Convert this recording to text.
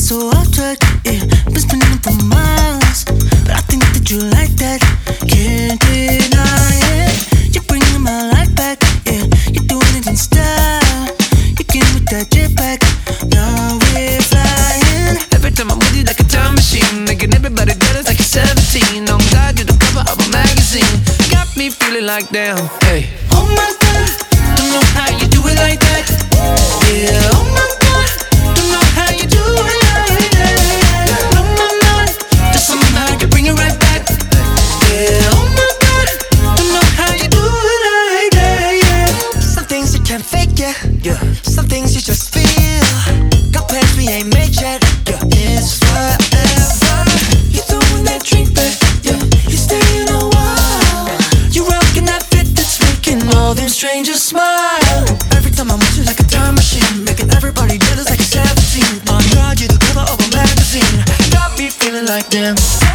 so off track, yeah. Been spinning it for miles, but I think that you like that. Can't deny it. You're bringing my life back, yeah. You're doing it in style. You came with that jetpack, now we're flying. Every time I'm with you like a time machine, making everybody jealous like you're 17. On God, you're the cover of a magazine. Got me feeling like damn, hey. Oh my God, don't know how you do it like that. Yeah, oh my God, don't know how you do it like that. Blow my mind, just somehow you bring it right back. Yeah, oh my God, don't know how you do it like that. Yeah. Some things you can't fake, yeah. Some things you just feel. Got plans we ain't made yet. Yeah, it's forever. You throwing that drink back, yeah. You staying a while. You rocking that fit that's making all them strangers smile. Every time I'm with you like a time machine, making everybody jealous like a 17. On God, you're the cover of a magazine. Got me feeling like damn.